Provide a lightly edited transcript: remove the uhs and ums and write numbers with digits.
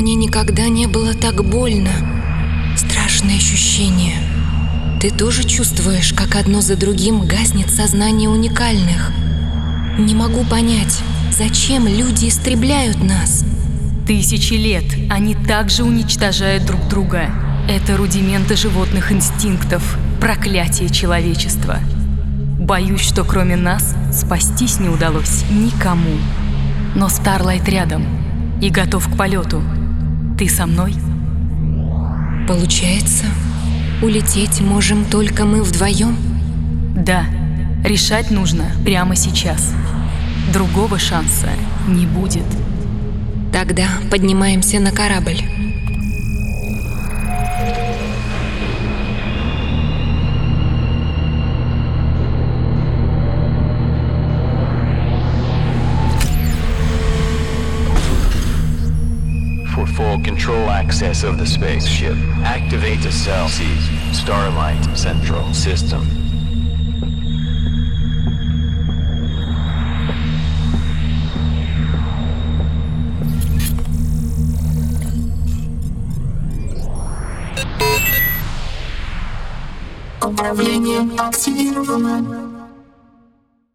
Мне никогда не было так больно. Страшное ощущение. Ты тоже чувствуешь, как одно за другим гаснет сознание уникальных? Не могу понять, зачем люди истребляют нас? Тысячи лет они также уничтожают друг друга. Это рудименты животных инстинктов, проклятие человечества. Боюсь, что кроме нас спастись не удалось никому. Но Старлайт рядом и готов к полету. Ты со мной? Получается, улететь можем только мы вдвоем? Да, решать нужно прямо сейчас. Другого шанса не будет. Тогда поднимаемся на корабль. For full control access of the spaceship, activate the cell C Starlight Central System. Управление активировано.